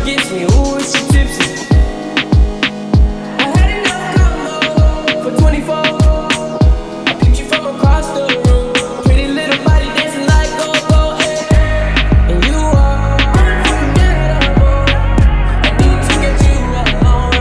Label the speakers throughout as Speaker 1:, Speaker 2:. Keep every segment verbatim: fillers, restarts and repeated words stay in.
Speaker 1: against me. Ooh, is she tipsy? I had enough combo for twenty-four. I picked you from across the room. Pretty little body dancing like go-go, hey. And you are unforgettable. I need to get you alone.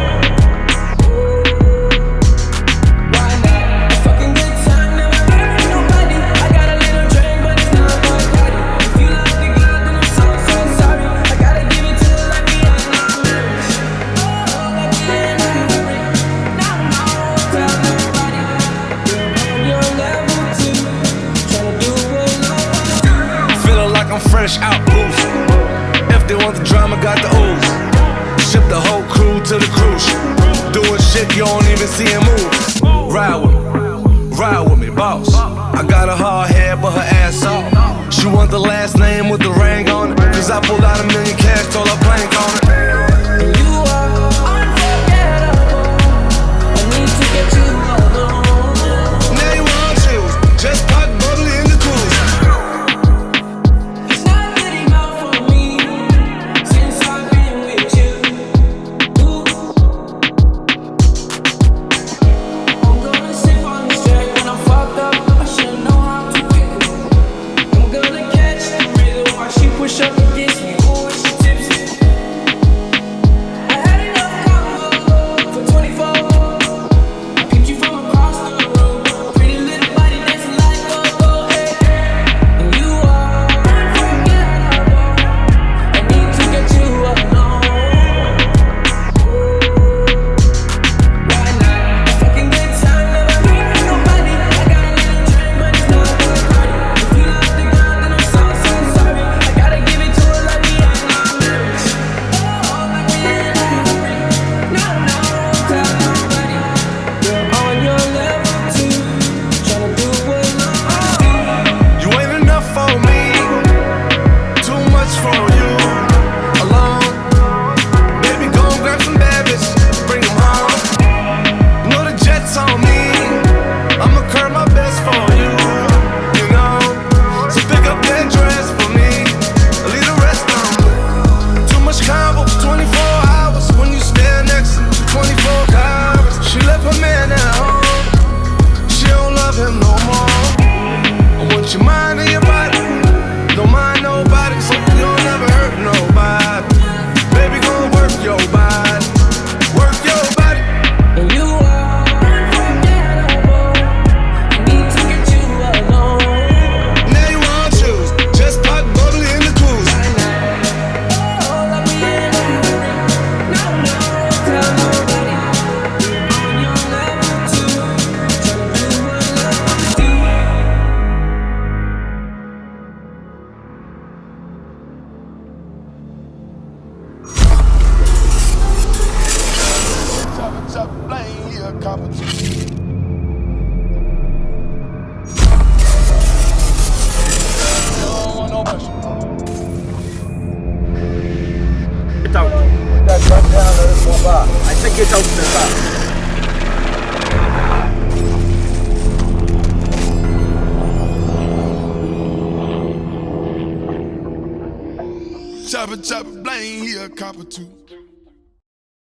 Speaker 1: Why not? A fucking good time, never hurt nobody. I got a little drink, but it's not my body. If you love the girl, then I'm so, so sorry. I gotta give it to her like we ain't no marriage. Oh, like we ain't no marriage. Now I'm all tell nobody. You're on your level two, tryna do what love.
Speaker 2: Feeling like I'm fresh out boost. If they want the drama, got the ooze. Ship the whole crew to the cruise. Doing shit you don't even see him move. Ride with me, ride with me, boss. I got a hard head, but her ass off. She want the last name with the ring on it. Cause I pulled out a million cash, told her blank on it.
Speaker 1: And you are unforgettable. I need to get you alone.
Speaker 2: Now you want chills, just pop bubbly in the cruise.
Speaker 1: It's not good enough for me since I've been with you. Ooh. I'm gonna sip on this track when I'm fucked up. I should know how to pick it. I'm gonna catch the rhythm while she push up against me. Ooh, is she tipsy? I had enough combo for twenty-four. I picked you from across the room. Pretty little body dancing like go-go, hey. And you are unforgettable. I need to get you alone. Why not? A fucking good time, never hurt nobody. I got a little drink, but it's not my party. If you love the girl, then I'm so, so sorry. I gotta give it to her like we ain't no marriage. Oh, like we ain't no marriage. No, no, tell nobody. You're on your level two, tryna do what love do.
Speaker 2: You ain't enough for me, too much for you. Alone, baby, go and grab some babies, bring them home. You know the jet's on me, I'ma curb my best for you. You know, so pick up that dress for me, leave the rest on. Too much combo, twenty-four hours when you stand next to me, twenty-four hours. She left her man at home, she don't love him no more. I want your mind and your body, don't mind nobody, so you'll never hurt nobody. Baby, gon' work your body, work your body.
Speaker 1: And you are unforgettable. I need to get you alone.
Speaker 2: Now you want choose, just pop bubbly in the cruise.
Speaker 1: Oh, like we ain't no marriage. No, no, tell nobody. You're on your level two, tryna do what love do.
Speaker 3: Chopper, chopper, blame, he a competition. Don't want no pressure.
Speaker 4: Get out.
Speaker 3: That's right down there, it's one bar.
Speaker 4: I said get out the car.
Speaker 3: Chopper, chopper, blame, he a copper too.